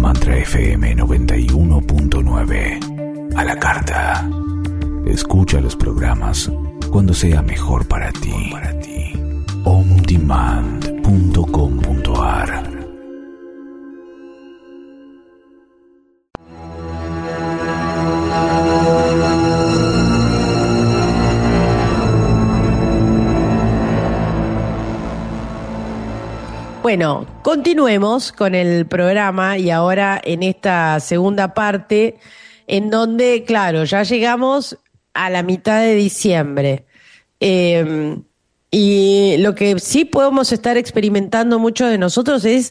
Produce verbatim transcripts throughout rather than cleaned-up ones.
Mantra F M noventa y uno punto nueve. A la carta. Escucha los programas cuando sea mejor para ti. on demand punto com punto a r. Bueno, continuemos con el programa y ahora en esta segunda parte en donde, claro, ya llegamos a la mitad de diciembre. Eh, y lo que sí podemos estar experimentando muchos de nosotros es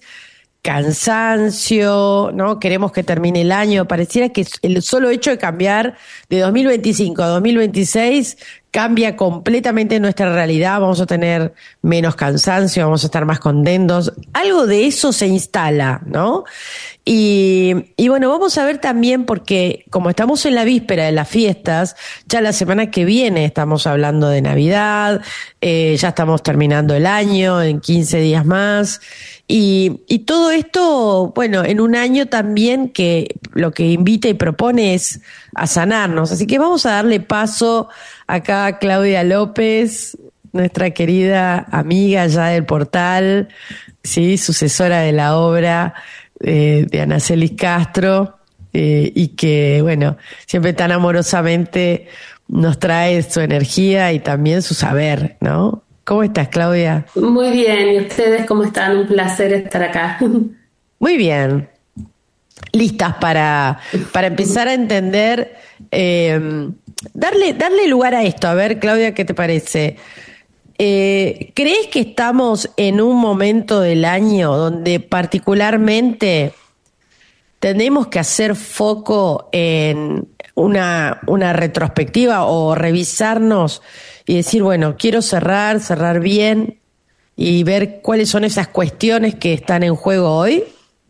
cansancio, ¿no? Queremos que termine el año. Pareciera que el solo hecho de cambiar de dos mil veinticinco a dos mil veintiséis cambia completamente nuestra realidad. Vamos a tener menos cansancio, vamos a estar más contentos. Algo de eso se instala, ¿no? Y, y bueno, vamos a ver también porque como estamos en la víspera de las fiestas, ya la semana que viene estamos hablando de Navidad, eh, ya estamos terminando el año en quince días más. Y, y todo esto, bueno, en un año también que lo que invita y propone es a sanarnos. Así que vamos a darle paso acá a Claudia López, nuestra querida amiga ya del portal, sí, sucesora de la obra eh, de Anacelis Castro, eh, y que, bueno, siempre tan amorosamente nos trae su energía y también su saber, ¿no? ¿Cómo estás, Claudia? Muy bien, ¿y ustedes cómo están? Un placer estar acá. Muy bien. Listas para, para empezar a entender, eh, darle, darle lugar a esto. A ver, Claudia, ¿qué te parece? Eh, ¿Crees que estamos en un momento del año donde particularmente tenemos que hacer foco en una, una retrospectiva o revisarnos y decir, bueno, quiero cerrar, cerrar bien y ver cuáles son esas cuestiones que están en juego hoy?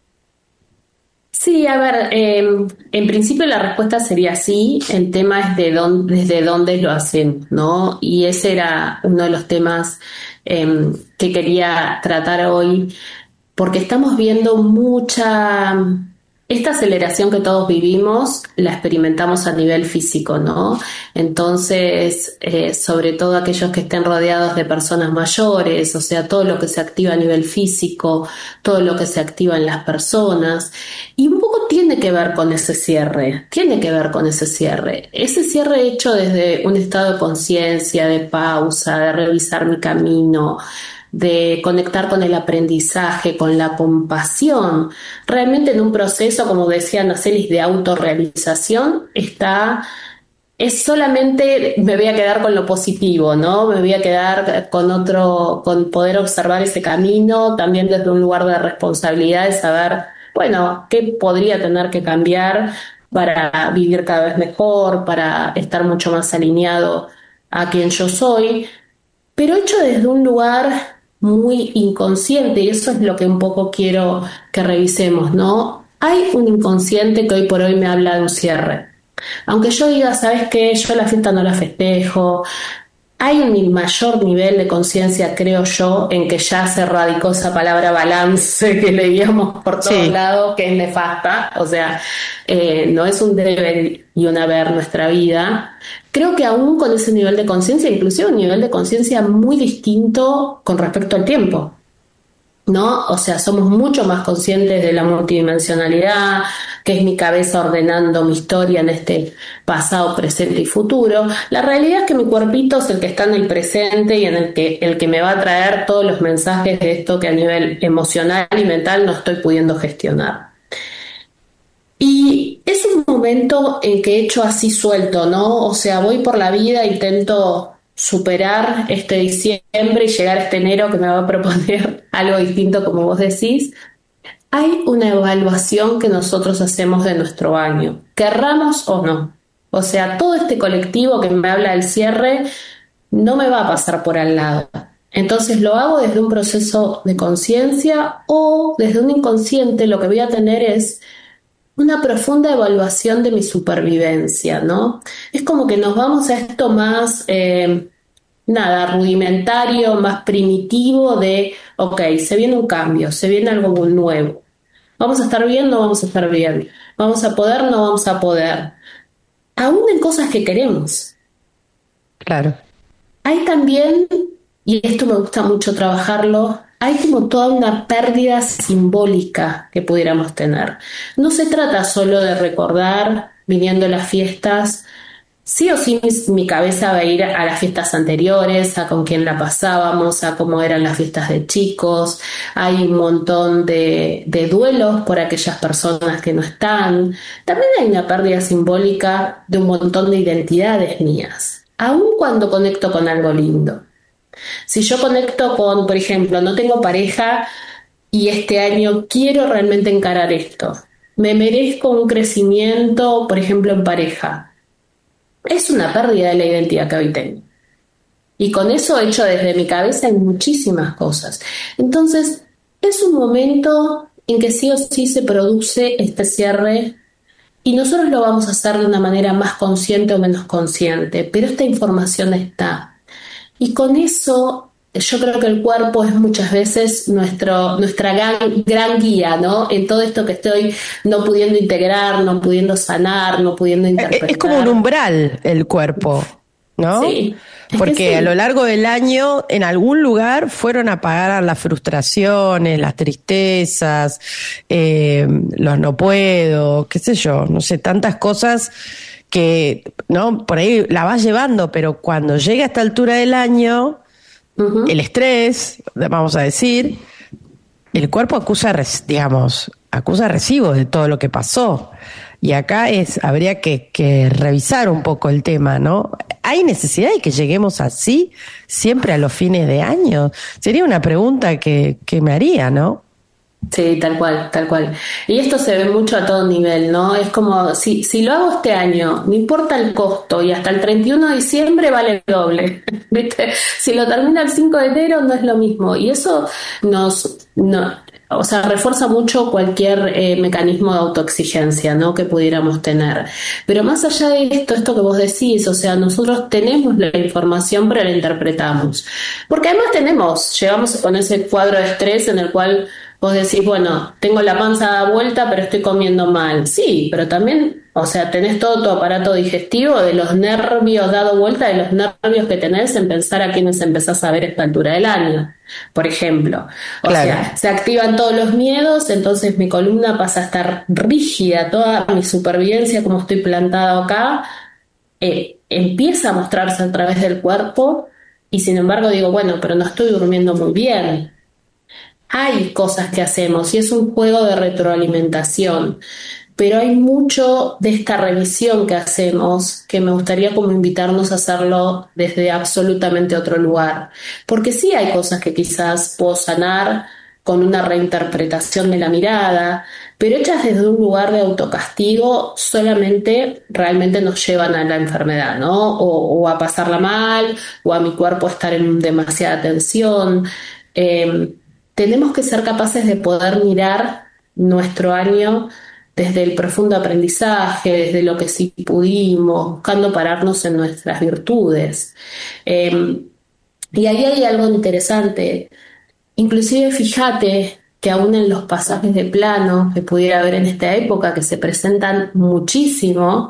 Sí, a ver, eh, en principio la respuesta sería sí. El tema es de dónde, desde dónde lo hacen, ¿no? Y ese era uno de los temas eh, que quería tratar hoy, porque estamos viendo mucha... Esta aceleración que todos vivimos la experimentamos a nivel físico, ¿no? Entonces, eh, sobre todo aquellos que estén rodeados de personas mayores, o sea, todo lo que se activa a nivel físico, todo lo que se activa en las personas, y un poco tiene que ver con ese cierre, tiene que ver con ese cierre. Ese cierre hecho desde un estado de conciencia, de pausa, de revisar mi camino, de conectar con el aprendizaje, con la compasión. Realmente en un proceso, como decía Anacelis, de autorrealización, está, es solamente, me voy a quedar con lo positivo, ¿no? Me voy a quedar con otro, con poder observar ese camino, también desde un lugar de responsabilidad, de saber, bueno, qué podría tener que cambiar para vivir cada vez mejor, para estar mucho más alineado a quien yo soy, pero hecho desde un lugar muy inconsciente, y eso es lo que un poco quiero que revisemos, ¿no? Hay un inconsciente que hoy por hoy me habla de un cierre. Aunque yo diga, ¿sabes qué? Yo la fiesta no la festejo. Hay un mayor nivel de conciencia, creo yo, en que ya se radicó esa palabra balance que leíamos por todos Sí. lados, que es nefasta. O sea, eh, no es un debe y un haber nuestra vida. Creo que aún con ese nivel de conciencia, inclusive un nivel de conciencia muy distinto con respecto al tiempo, ¿no? O sea, somos mucho más conscientes de la multidimensionalidad, que es mi cabeza ordenando mi historia en este pasado, presente y futuro. La realidad es que mi cuerpito es el que está en el presente y en el que, el que me va a traer todos los mensajes de esto que a nivel emocional y mental no estoy pudiendo gestionar. Y es un momento en que he hecho así suelto, ¿no? O sea, voy por la vida, intento superar este diciembre y llegar a este enero que me va a proponer algo distinto, como vos decís. Hay una evaluación que nosotros hacemos de nuestro año, querramos o no. O sea, todo este colectivo que me habla del cierre no me va a pasar por al lado. Entonces lo hago desde un proceso de conciencia o desde un inconsciente. Lo que voy a tener es una profunda evaluación de mi supervivencia, ¿no? Es como que nos vamos a esto más, eh, nada, rudimentario, más primitivo de, ok, se viene un cambio, se viene algo muy nuevo. Vamos a estar bien, no vamos a estar bien. Vamos a poder, no vamos a poder. Aún en cosas que queremos. Claro. Hay también, y esto me gusta mucho trabajarlo, hay como toda una pérdida simbólica que pudiéramos tener. No se trata solo de recordar, viniendo las fiestas, sí o sí mi, mi cabeza va a ir a las fiestas anteriores, a con quién la pasábamos, a cómo eran las fiestas de chicos. Hay un montón de, de duelos por aquellas personas que no están. También hay una pérdida simbólica de un montón de identidades mías, aun cuando conecto con algo lindo. Si yo conecto con, por ejemplo, no tengo pareja y este año quiero realmente encarar esto, me merezco un crecimiento, por ejemplo, en pareja. Es una pérdida de la identidad que hoy tengo. Y con eso hecho desde mi cabeza en muchísimas cosas. Entonces, es un momento en que sí o sí se produce este cierre y nosotros lo vamos a hacer de una manera más consciente o menos consciente, pero esta información está. Y con eso yo creo que el cuerpo es muchas veces nuestro, nuestra gran, gran guía, ¿no? En todo esto que estoy no pudiendo integrar, no pudiendo sanar, no pudiendo interpretar. Es como un umbral el cuerpo, ¿no? Sí. Porque sí. a lo largo del año, en algún lugar, fueron a pagar las frustraciones, las tristezas, eh, los no puedo, qué sé yo, no sé, tantas cosas que, ¿no? Por ahí la vas llevando, pero cuando llega a esta altura del año, uh-huh. el estrés, vamos a decir, el cuerpo acusa, digamos, acusa recibo de todo lo que pasó. Y acá es, habría que, que revisar un poco el tema, ¿no? ¿Hay necesidad de que lleguemos así siempre a los fines de año? Sería una pregunta que, que me haría, ¿no? Sí, tal cual, tal cual. Y esto se ve mucho a todo nivel, ¿no? Es como, si, si lo hago este año, no importa el costo, y hasta el treinta y uno de diciembre vale el doble, ¿viste? Si lo termina el cinco de enero no es lo mismo. Y eso nos, no, o sea, refuerza mucho cualquier eh, mecanismo de autoexigencia, ¿no? Que pudiéramos tener. Pero más allá de esto, esto que vos decís, o sea, nosotros tenemos la información, pero la interpretamos. Porque además tenemos, llegamos con ese cuadro de estrés en el cual vos decís, bueno, tengo la panza dada vuelta, pero estoy comiendo mal. Sí, pero también, o sea, tenés todo tu aparato digestivo, de los nervios dado vuelta, de los nervios que tenés en pensar a quiénes empezás a ver a esta altura del año, por ejemplo. O claro. sea, se activan todos los miedos, entonces mi columna pasa a estar rígida, toda mi supervivencia, como estoy plantado acá, eh, empieza a mostrarse a través del cuerpo, y sin embargo digo, bueno, pero no estoy durmiendo muy bien. Hay cosas que hacemos y es un juego de retroalimentación, pero hay mucho de esta revisión que hacemos que me gustaría como invitarnos a hacerlo desde absolutamente otro lugar, porque sí hay cosas que quizás puedo sanar con una reinterpretación de la mirada, pero hechas desde un lugar de autocastigo solamente realmente nos llevan a la enfermedad, ¿no? O, o a pasarla mal, o a mi cuerpo estar en demasiada tensión. Eh, Tenemos que ser capaces de poder mirar nuestro año desde el profundo aprendizaje, desde lo que sí pudimos, buscando pararnos en nuestras virtudes. Eh, y ahí hay algo interesante. Inclusive fíjate que aún en los pasajes de plano que pudiera haber en esta época, que se presentan muchísimo,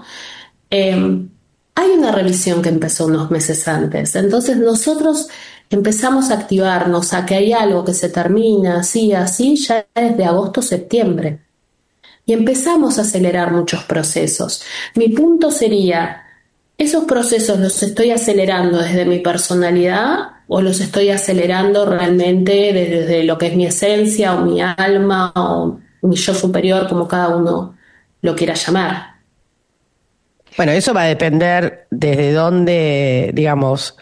eh, hay una revisión que empezó unos meses antes. Entonces nosotros empezamos a activarnos a que hay algo que se termina así, así, ya desde agosto, septiembre. Y empezamos a acelerar muchos procesos. Mi punto sería, ¿esos procesos los estoy acelerando desde mi personalidad o los estoy acelerando realmente desde, desde lo que es mi esencia o mi alma o mi yo superior, como cada uno lo quiera llamar? Bueno, eso va a depender desde dónde, digamos,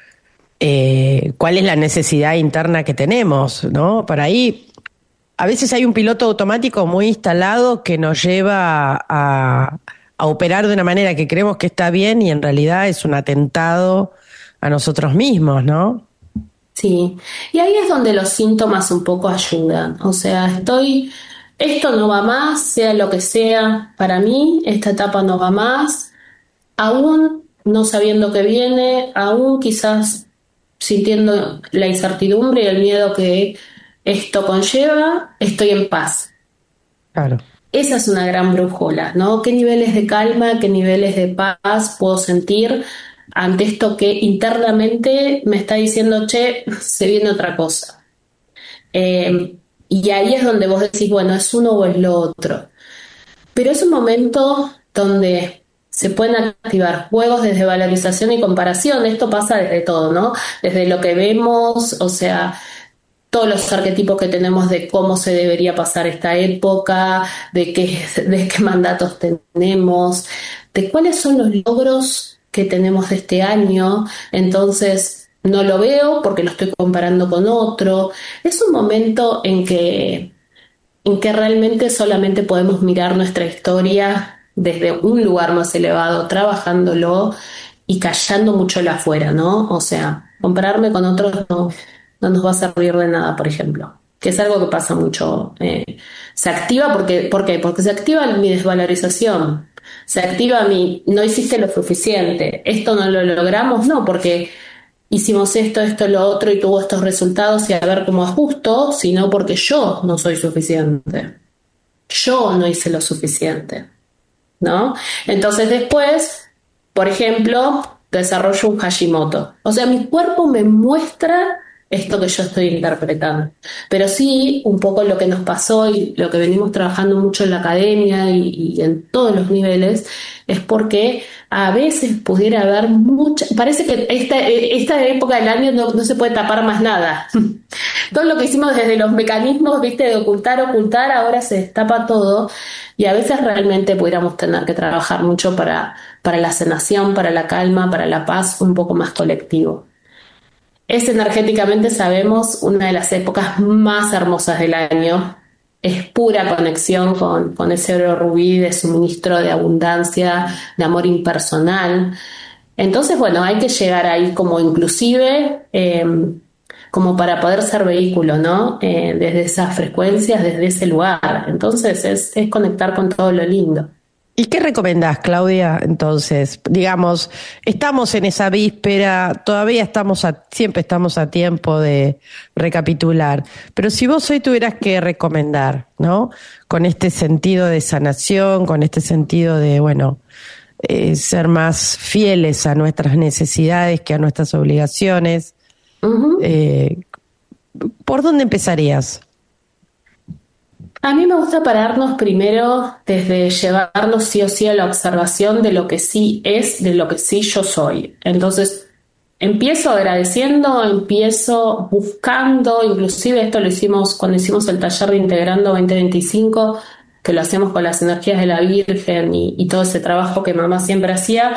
eh, cuál es la necesidad interna que tenemos, ¿no? Por ahí, a veces hay un piloto automático muy instalado que nos lleva a, a operar de una manera que creemos que está bien y en realidad es un atentado a nosotros mismos, ¿no? Sí, y ahí es donde los síntomas un poco ayudan. O sea, estoy, esto no va más, sea lo que sea, para mí, esta etapa no va más, aún no sabiendo que viene, aún quizás sintiendo la incertidumbre y el miedo que esto conlleva, estoy en paz. Claro. Esa es una gran brújula, ¿no? ¿Qué niveles de calma, qué niveles de paz puedo sentir ante esto que internamente me está diciendo, che, se viene otra cosa? Eh, y ahí es donde vos decís, bueno, es uno o es lo otro. Pero es un momento donde se pueden activar juegos desde valorización y comparación. Esto pasa desde todo, ¿no? Desde lo que vemos, o sea, todos los arquetipos que tenemos de cómo se debería pasar esta época, de qué, de qué mandatos tenemos, de cuáles son los logros que tenemos de este año. Entonces, no lo veo porque lo estoy comparando con otro. Es un momento en que en que realmente solamente podemos mirar nuestra historia desde un lugar más elevado, trabajándolo y callando mucho el afuera, ¿no? O sea, compararme con otros no, no nos va a servir de nada, por ejemplo, que es algo que pasa mucho. Eh, se activa porque, ¿por qué? Porque se activa mi desvalorización, se activa mi no hiciste lo suficiente, esto no lo logramos, no, porque hicimos esto, esto, lo otro y tuvo estos resultados y a ver cómo ajusto, sino porque yo no soy suficiente. Yo no hice lo suficiente, ¿no? Entonces después, por ejemplo, desarrollo un Hashimoto. O sea, mi cuerpo me muestra esto que yo estoy interpretando. Pero sí, un poco lo que nos pasó y lo que venimos trabajando mucho en la academia y, y en todos los niveles, es porque a veces pudiera haber mucha... Parece que esta, esta época del año no, no se puede tapar más nada. Todo lo que hicimos desde los mecanismos, viste, de ocultar, ocultar, ahora se destapa todo y a veces realmente pudiéramos tener que trabajar mucho para, para la sanación, para la calma, para la paz, un poco más colectivo. Es energéticamente, sabemos, una de las épocas más hermosas del año. Es pura conexión con, con ese oro rubí de suministro de abundancia, de amor impersonal. Entonces, bueno, hay que llegar ahí como inclusive, eh, como para poder ser vehículo, ¿no? Eh, desde esas frecuencias, desde ese lugar. Entonces, es, es conectar con todo lo lindo. ¿Y qué recomendás, Claudia? Entonces, digamos, estamos en esa víspera, todavía estamos a, siempre estamos a tiempo de recapitular, pero si vos hoy tuvieras que recomendar, ¿no? Con este sentido de sanación, con este sentido de, bueno, eh, ser más fieles a nuestras necesidades que a nuestras obligaciones, uh-huh. eh, ¿por dónde empezarías? A mí me gusta pararnos primero desde llevarnos sí o sí a la observación de lo que sí es, de lo que sí yo soy. Entonces, empiezo agradeciendo, empiezo buscando, inclusive esto lo hicimos cuando hicimos el taller de Integrando veinte veinticinco, que lo hacemos con las energías de la Virgen y, y todo ese trabajo que mamá siempre hacía.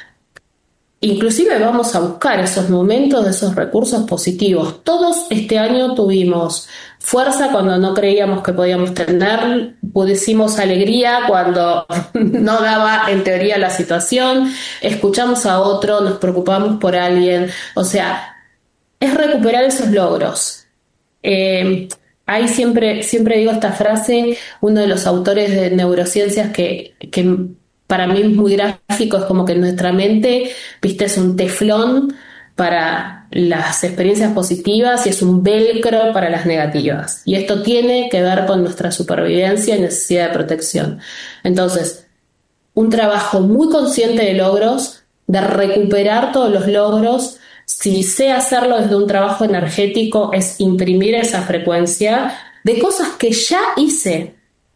Inclusive vamos a buscar esos momentos, esos recursos positivos. Todos este año tuvimos fuerza cuando no creíamos que podíamos tener, pusimos alegría cuando no daba en teoría la situación, escuchamos a otro, nos preocupamos por alguien. O sea, es recuperar esos logros. Eh, Ahí siempre, siempre digo esta frase, uno de los autores de neurociencias que... que para mí es muy gráfico, es como que nuestra mente, viste, es un teflón para las experiencias positivas y es un velcro para las negativas. Y esto tiene que ver con nuestra supervivencia y necesidad de protección. Entonces, un trabajo muy consciente de logros, de recuperar todos los logros. Si sé hacerlo desde un trabajo energético, es imprimir esa frecuencia de cosas que ya hice.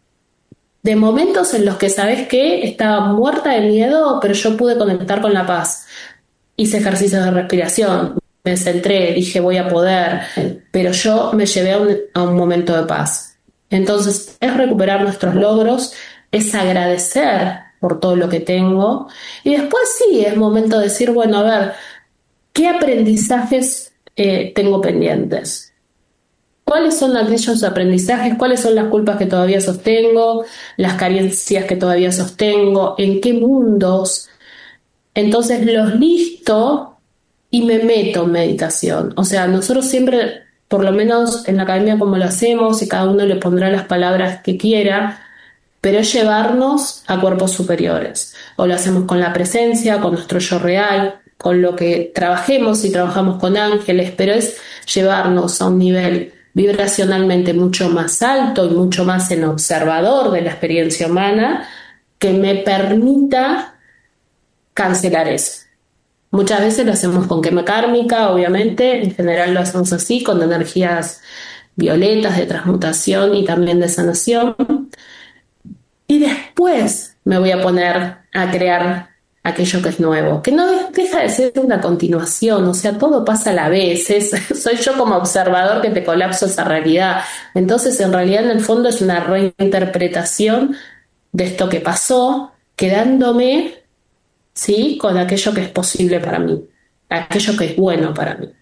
De momentos en los que, ¿sabes qué? Estaba muerta de miedo, pero yo pude conectar con la paz. Hice ejercicios de respiración, me centré, dije voy a poder, pero yo me llevé a un, a un momento de paz. Entonces, es recuperar nuestros logros, es agradecer por todo lo que tengo. Y después sí, es momento de decir, bueno, a ver, ¿qué aprendizajes eh, tengo pendientes? ¿Cuáles son aquellos aprendizajes? ¿Cuáles son las culpas que todavía sostengo? ¿Las carencias que todavía sostengo? ¿En qué mundos? Entonces los listo y me meto en meditación. O sea, nosotros siempre, por lo menos en la academia como lo hacemos, y cada uno le pondrá las palabras que quiera, pero es llevarnos a cuerpos superiores. O lo hacemos con la presencia, con nuestro yo real, con lo que trabajemos y trabajamos con ángeles, pero es llevarnos a un nivel vibracionalmente mucho más alto y mucho más en observador de la experiencia humana que me permita cancelar eso. Muchas veces lo hacemos con quema kármica, obviamente, en general lo hacemos así, con energías violetas de transmutación y también de sanación. Y después me voy a poner a crear aquello que es nuevo, que no deja de ser una continuación, o sea, todo pasa a la vez, es, soy yo como observador que te colapso esa realidad. Entonces, en realidad, en el fondo es una reinterpretación de esto que pasó, quedándome, ¿sí?, con aquello que es posible para mí, aquello que es bueno para mí.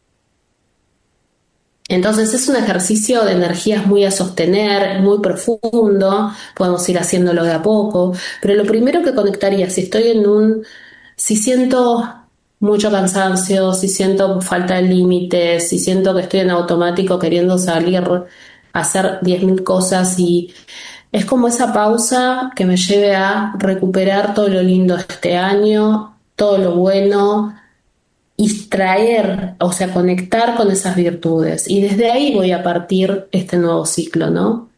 Entonces es un ejercicio de energías muy a sostener, muy profundo, podemos ir haciéndolo de a poco, pero lo primero que conectaría, si estoy en un, si siento mucho cansancio, si siento falta de límites, si siento que estoy en automático queriendo salir a hacer diez mil cosas, y es como esa pausa que me lleve a recuperar todo lo lindo de este año, todo lo bueno, y traer, o sea, conectar con esas virtudes. Y desde ahí voy a partir este nuevo ciclo, ¿no?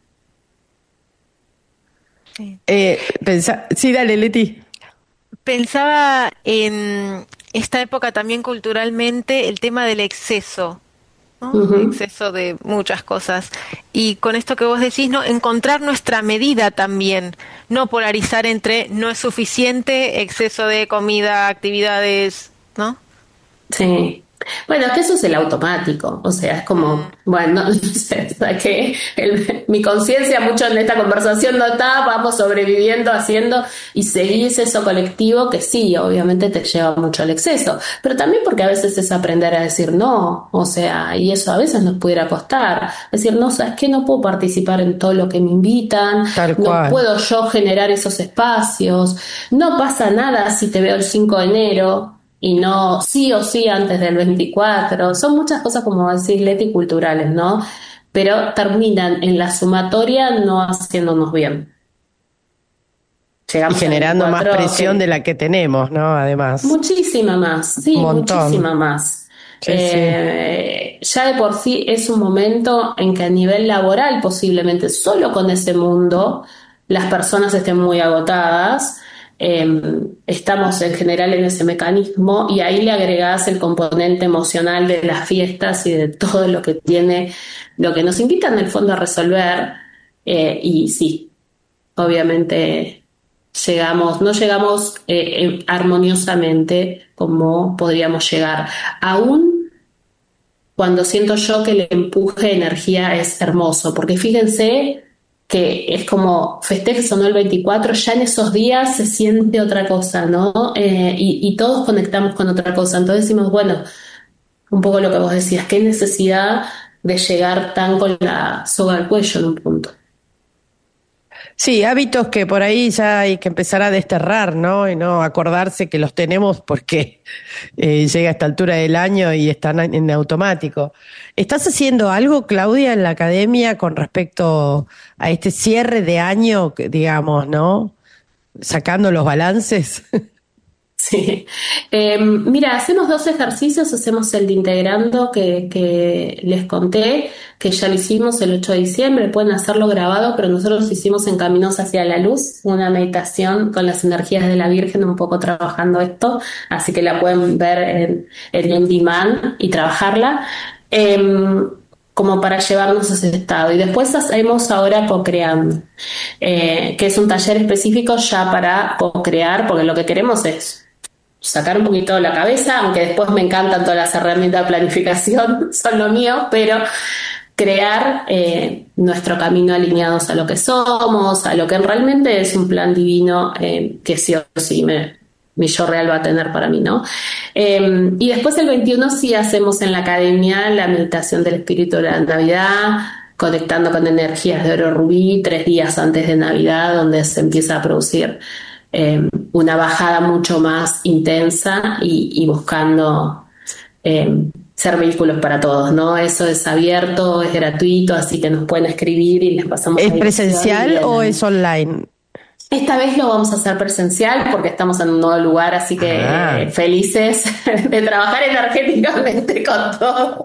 Sí, eh, pensa- sí, dale, Leti. Pensaba en esta época también culturalmente el tema del exceso, ¿no? Uh-huh. Exceso de muchas cosas. Y con esto que vos decís, ¿no?, encontrar nuestra medida también, no polarizar entre no es suficiente, exceso de comida, actividades, ¿no? Sí. Bueno, es que eso es el automático, o sea, es como, bueno, no sé, que el, mi conciencia mucho en esta conversación no está, vamos sobreviviendo, haciendo, y seguís eso colectivo que sí, obviamente te lleva mucho al exceso, pero también porque a veces es aprender a decir no, o sea, y eso a veces nos pudiera costar, decir, no, ¿sabes qué? No puedo participar en todo lo que me invitan, Tal no cual. puedo yo generar esos espacios, no pasa nada si te veo el cinco de enero, y no sí o sí antes del veinticuatro. Son muchas cosas, como decís, Leti, culturales, ¿no? Pero terminan en la sumatoria no haciéndonos bien. Llegamos y generando más presión que... de la que tenemos, ¿no? Además. Muchísima más, sí, muchísima más. Sí, eh, sí. Ya de por sí es un momento en que a nivel laboral, posiblemente solo con ese mundo, las personas estén muy agotadas. Eh, estamos en general en ese mecanismo, y ahí le agregás el componente emocional de las fiestas y de todo lo que tiene, lo que nos invita en el fondo a resolver, eh, y sí, obviamente llegamos, no llegamos eh, eh, armoniosamente como podríamos llegar, aún cuando siento yo que el empuje de energía es hermoso, porque fíjense que es como festejes o no el veinticuatro, ya en esos días se siente otra cosa, ¿no? Eh, y, y todos conectamos con otra cosa. Entonces decimos, bueno, un poco lo que vos decías, qué necesidad de llegar tan con la soga al cuello en un punto. Sí, hábitos que por ahí ya hay que empezar a desterrar, ¿no? Y no acordarse que los tenemos porque eh, llega a esta altura del año y están en automático. ¿Estás haciendo algo, Claudia, en la academia con respecto a este cierre de año, digamos, ¿no? Sacando los balances. Sí, eh, mira, hacemos dos ejercicios, hacemos el de integrando que, que les conté, que ya lo hicimos el ocho de diciembre, pueden hacerlo grabado, pero nosotros hicimos en Caminos hacia la Luz, una meditación con las energías de la Virgen, un poco trabajando esto, así que la pueden ver en el On Demand y trabajarla, eh, como para llevarnos a ese estado. Y después hacemos ahora Co-Creando, eh, que es un taller específico ya para co-crear, porque lo que queremos es sacar un poquito de la cabeza, aunque después me encantan todas las herramientas de planificación, son lo mío, pero crear eh, nuestro camino alineados a lo que somos, a lo que realmente es un plan divino eh, que sí o sí me, mi yo real va a tener para mí, ¿no? Eh, y después el veintiuno sí hacemos en la academia la meditación del espíritu de la Navidad, conectando con energías de oro rubí, tres días antes de Navidad, donde se empieza a producir Eh, una bajada mucho más intensa y, y buscando eh, ser vehículos para todos, ¿no? Eso es abierto, es gratuito, así que nos pueden escribir y les pasamos. ¿Es presencial o es online? Esta vez lo vamos a hacer presencial porque estamos en un nuevo lugar, así que ah. eh, felices de trabajar energéticamente con todo.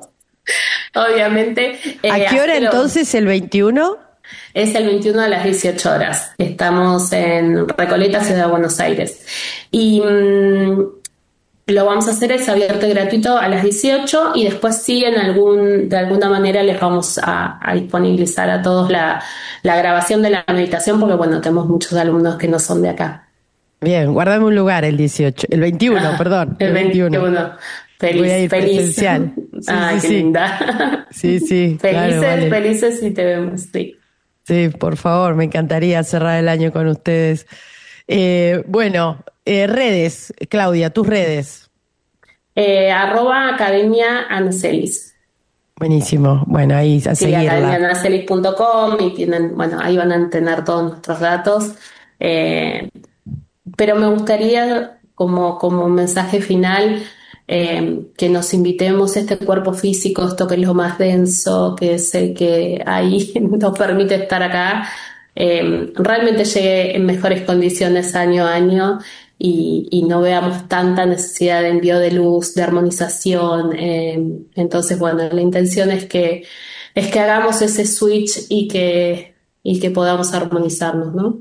Obviamente. Eh, ¿A qué hora entonces el veintiuno? Es el veintiuno a las dieciocho horas. Estamos en Recoleta, Ciudad de Buenos Aires. Y mmm, lo vamos a hacer, es abierto y gratuito a las dieciocho, y después sí, en algún, de alguna manera les vamos a, a disponibilizar a todos la, la grabación de la meditación, porque bueno, tenemos muchos alumnos que no son de acá. Bien, guárdame un lugar el dieciocho, el veintiuno, ah, perdón. El veintiuno. veintiuno. Feliz, Voy a ir feliz. Presencial. Sí, Ay, sí, qué sí. linda. Sí, sí. Felices, claro, vale. felices y te vemos, sí. Sí, por favor, me encantaría cerrar el año con ustedes. Eh, bueno, eh, redes, Claudia, tus redes. Eh, arroba Academia Anacelis. Buenísimo. Bueno, ahí a sí, seguirla. academia anacelis punto com, y tienen, bueno, ahí van a tener todos nuestros datos. Eh, pero me gustaría, como, como mensaje final, eh, que nos invitemos a este cuerpo físico, esto que es lo más denso, que es el que ahí nos permite estar acá, eh, realmente llegue en mejores condiciones año a año. Y, y no veamos tanta necesidad de envío de luz, de armonización. Eh, entonces, bueno, la intención es que, es que hagamos ese switch y que, y que podamos armonizarnos, ¿no?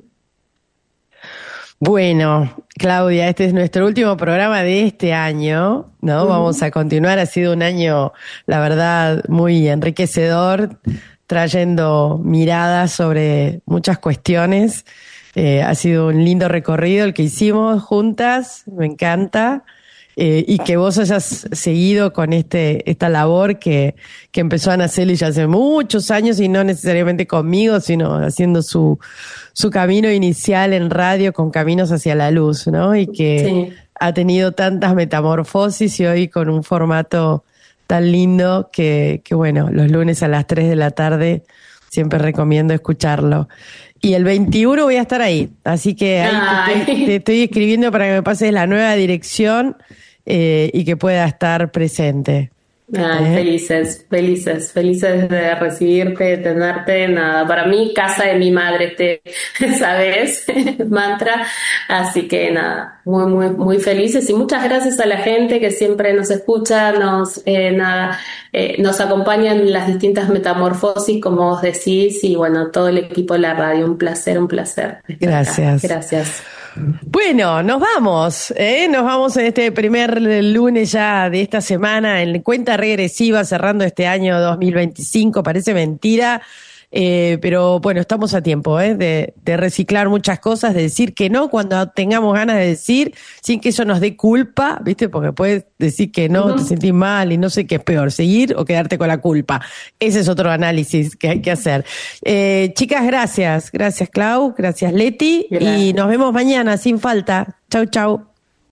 Bueno, Claudia, este es nuestro último programa de este año, ¿no? Uh-huh. Vamos a continuar, ha sido un año, la verdad, muy enriquecedor, trayendo miradas sobre muchas cuestiones. Eh, ha sido un lindo recorrido el que hicimos juntas, me encanta, eh, y que vos hayas seguido con este esta labor que, que empezó Anacelis ya hace muchos años, y no necesariamente conmigo, sino haciendo su, su camino inicial en radio con Caminos hacia la Luz, ¿no? Y que sí. ha tenido tantas metamorfosis, y hoy con un formato tan lindo que, que bueno, los lunes a las tres de la tarde siempre recomiendo escucharlo. Y el veintiuno voy a estar ahí, así que ahí te, te, te estoy escribiendo para que me pases la nueva dirección eh, y que pueda estar presente. Ay, ¿Eh? Felices, felices, felices de recibirte, de tenerte. Nada, para mí, casa de mi madre, este, ¿sabes? Mantra. Así que nada, muy, muy, muy felices, y muchas gracias a la gente que siempre nos escucha, nos, eh, nada, eh, nos acompaña en las distintas metamorfosis, como vos decís, y bueno, todo el equipo de la radio. Un placer, un placer. Gracias. Acá. Gracias. Bueno, nos vamos, ¿eh? Nos vamos en este primer lunes ya de esta semana, en cuenta regresiva, cerrando este año dos mil veinticinco, parece mentira, eh, pero bueno, estamos a tiempo, ¿eh? de, de reciclar muchas cosas, de decir que no cuando tengamos ganas de decir, sin que eso nos dé culpa, ¿viste? Porque puedes decir que no, uh-huh. te sentís mal y no sé qué es peor, seguir o quedarte con la culpa. Ese es otro análisis que hay que hacer. Eh, chicas, gracias. Gracias, Clau. Gracias, Leti. Gracias. Y nos vemos mañana, sin falta. Chau, chau.